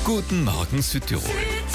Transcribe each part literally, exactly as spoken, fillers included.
Guten Morgen Südtirol.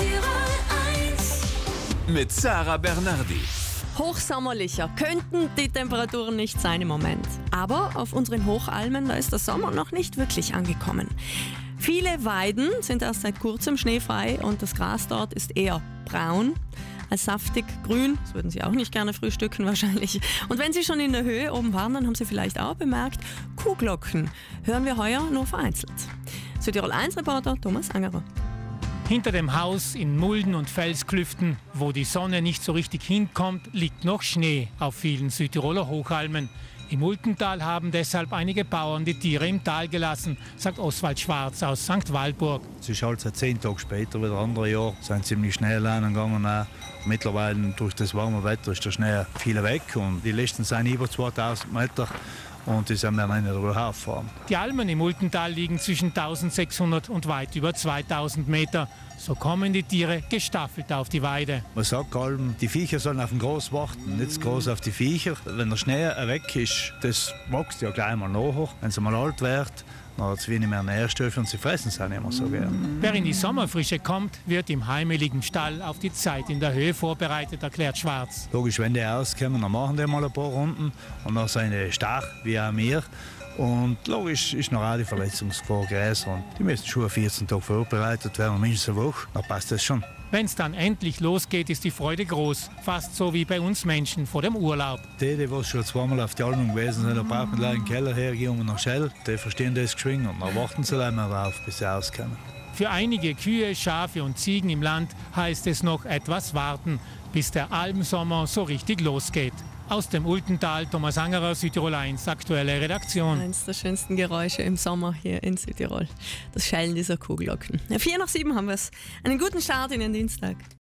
Mit Sarah Bernardi. Hochsommerlicher könnten die Temperaturen nicht sein im Moment. Aber auf unseren Hochalmen, da ist der Sommer noch nicht wirklich angekommen. Viele Weiden sind erst seit kurzem schneefrei und das Gras dort ist eher braun als saftig grün. Das würden Sie auch nicht gerne frühstücken wahrscheinlich. Und wenn Sie schon in der Höhe oben waren, dann haben Sie vielleicht auch bemerkt, Kuhglocken hören wir heuer nur vereinzelt. Südtirol eins Reporter Thomas Angerer. Hinter dem Haus in Mulden und Felsklüften, wo die Sonne nicht so richtig hinkommt, liegt noch Schnee auf vielen Südtiroler Hochalmen. Im Ultental haben deshalb einige Bauern die Tiere im Tal gelassen, sagt Oswald Schwarz aus Sankt Walburg. Es ist halt seit zehn Tagen später wie der andere Jahr, sind ziemlich schnell gegangen. Auch. Mittlerweile durch das warme Wetter ist der Schnee viel weg und die letzten sind über zweitausend Meter. Und die sind wir nicht drüber gefahren. Die Almen im Ultental liegen zwischen eintausendsechshundert und weit über zweitausend Meter. So kommen die Tiere gestaffelt auf die Weide. Man sagt allem, die Viecher sollen auf den Gras warten, nicht groß auf die Viecher. Wenn der Schnee weg ist, das wächst ja gleich mal nach. Wenn es mal alt wird, dann hat es wenig mehr Nährstoffe und sie fressen es auch nicht mehr so gern. Wer in die Sommerfrische kommt, wird im heimeligen Stall auf die Zeit in der Höhe vorbereitet, erklärt Schwarz. Logisch, wenn die rauskommen, dann machen die mal ein paar Runden und dann sind die stark, wie auch wir. Und logisch ist noch auch die Verletzungsgefahr größer und die müssen schon vierzehn Tage vorbereitet werden, mindestens eine Woche, dann passt das schon. Wenn es dann endlich losgeht, ist die Freude groß, fast so wie bei uns Menschen vor dem Urlaub. Die, die schon zweimal auf die Almen gewesen sind, da braucht man gleich in den Keller hergehen und nach Schell, die verstehen das geschwingen und dann warten sie einmal darauf, bis sie rauskommen. Für einige Kühe, Schafe und Ziegen im Land heißt es noch etwas warten, bis der Almsommer so richtig losgeht. Aus dem Ultental, Thomas Angerer, Südtirol eins, aktuelle Redaktion. Eines der schönsten Geräusche im Sommer hier in Südtirol. Das Schellen dieser Kuhglocken. Ja, vier nach sieben haben wir es. Einen guten Start in den Dienstag.